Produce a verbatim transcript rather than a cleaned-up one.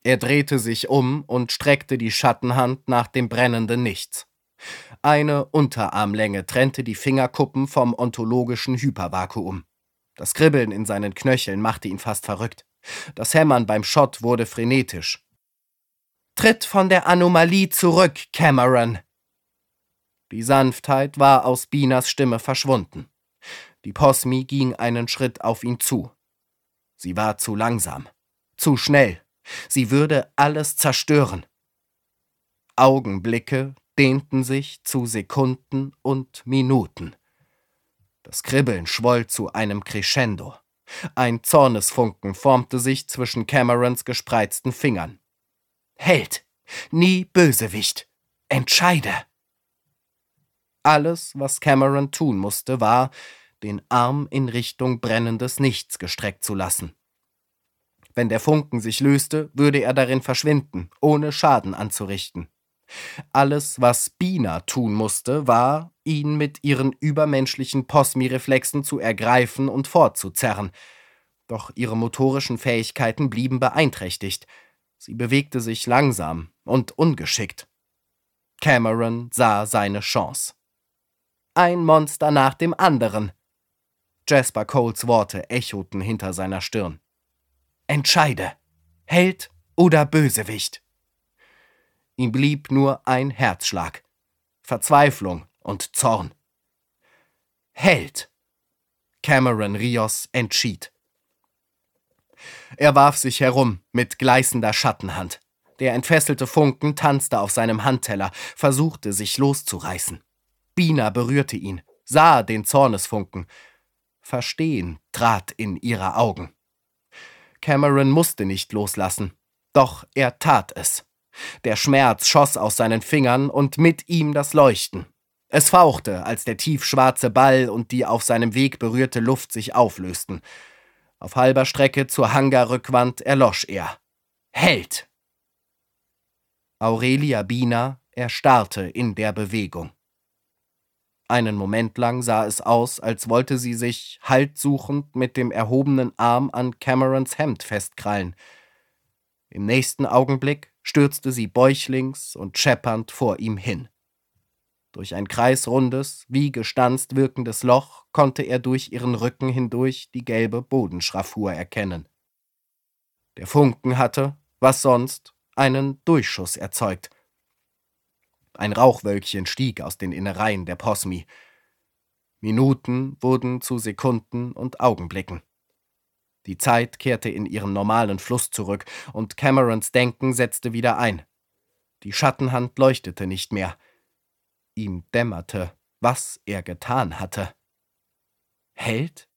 Er drehte sich um und streckte die Schattenhand nach dem brennenden Nichts. Eine Unterarmlänge trennte die Fingerkuppen vom ontologischen Hypervakuum. Das Kribbeln in seinen Knöcheln machte ihn fast verrückt. Das Hämmern beim Schott wurde frenetisch. »Tritt von der Anomalie zurück, Cameron!« Die Sanftheit war aus Binahs Stimme verschwunden. Die Posmi ging einen Schritt auf ihn zu. Sie war zu langsam, zu schnell. Sie würde alles zerstören. Augenblicke dehnten sich zu Sekunden und Minuten. Das Kribbeln schwoll zu einem Crescendo. Ein Zornesfunken formte sich zwischen Camerons gespreizten Fingern. »Held, nie Bösewicht. Entscheide!« Alles, was Cameron tun musste, war, den Arm in Richtung brennendes Nichts gestreckt zu lassen. Wenn der Funken sich löste, würde er darin verschwinden, ohne Schaden anzurichten. Alles, was Binah tun musste, war, ihn mit ihren übermenschlichen Posmi-Reflexen zu ergreifen und fortzuzerren. Doch ihre motorischen Fähigkeiten blieben beeinträchtigt. Sie bewegte sich langsam und ungeschickt. Cameron sah seine Chance. Ein Monster nach dem anderen. Jasper Coles Worte echoten hinter seiner Stirn. Entscheide, Held oder Bösewicht. Ihm blieb nur ein Herzschlag, Verzweiflung und Zorn. Held! Cameron Rios entschied. Er warf sich herum mit gleißender Schattenhand. Der entfesselte Funken tanzte auf seinem Handteller, versuchte sich loszureißen. Binah berührte ihn, sah den Zornesfunken. Verstehen trat in ihre Augen. Cameron musste nicht loslassen, doch er tat es. Der Schmerz schoss aus seinen Fingern und mit ihm das Leuchten. Es fauchte, als der tiefschwarze Ball und die auf seinem Weg berührte Luft sich auflösten. Auf halber Strecke zur Hangarrückwand erlosch er. Held! Aurelia Binah erstarrte in der Bewegung. Einen Moment lang sah es aus, als wollte sie sich, haltsuchend, mit dem erhobenen Arm an Camerons Hemd festkrallen. Im nächsten Augenblick stürzte sie bäuchlings und scheppernd vor ihm hin. Durch ein kreisrundes, wie gestanzt wirkendes Loch konnte er durch ihren Rücken hindurch die gelbe Bodenschraffur erkennen. Der Funken hatte, was sonst, einen Durchschuss erzeugt. Ein Rauchwölkchen stieg aus den Innereien der Posmi. Minuten wurden zu Sekunden und Augenblicken. Die Zeit kehrte in ihren normalen Fluss zurück und Camerons Denken setzte wieder ein. Die Schattenhand leuchtete nicht mehr. Ihm dämmerte, was er getan hatte. Held